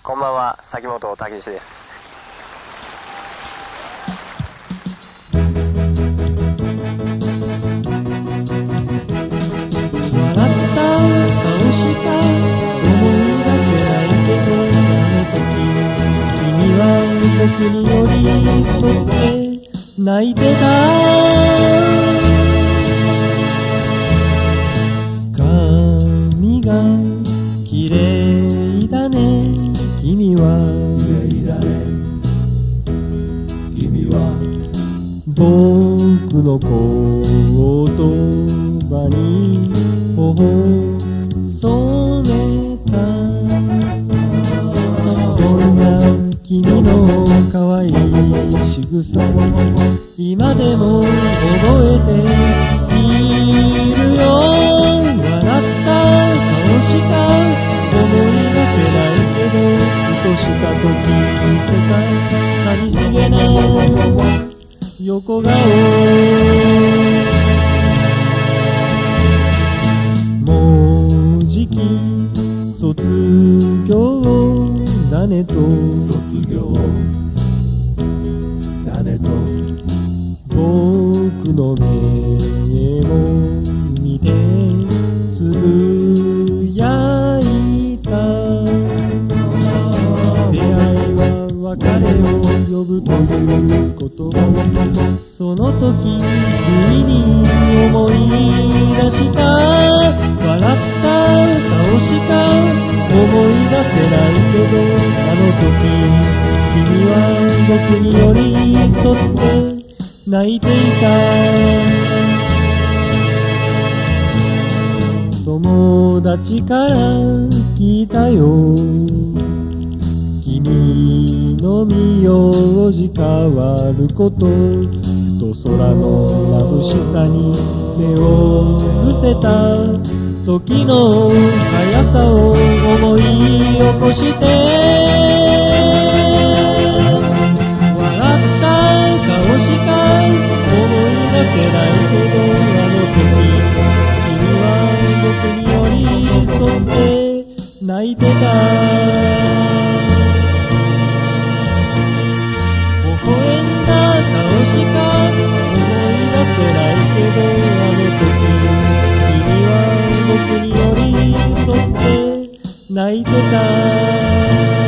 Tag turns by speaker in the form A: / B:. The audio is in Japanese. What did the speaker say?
A: こんばんは、崎本武史です。
B: 笑った顔した思い出せないけどあの時君は僕に寄り添って泣いてた。髪が綺麗だね君は。
C: 綺麗だね君は。
B: 僕の言葉に頬染めた。そんな君の可愛い仕草今でも覚えているよ。笑った顔した思い出せないけどふとした時世界寂しげな横顔。もうじき卒業だねと。
C: 卒業だねと。
B: 僕の目も見てつぶやいた。出会いは別れを呼ぶという言葉。その時不意に思い出した。笑った顔した思い出せないけどあの時君は僕に寄り添って泣いていた。友達から聞いたよ君の名字変わることと空の眩しさに目を伏せた。時の速さを思い起こして笑った顔した思い出せないけどあの時君は僕に寄り添って泣いてた。微笑んだ顔した思い出せないけどあの時君は僕に寄り添って泣いてた。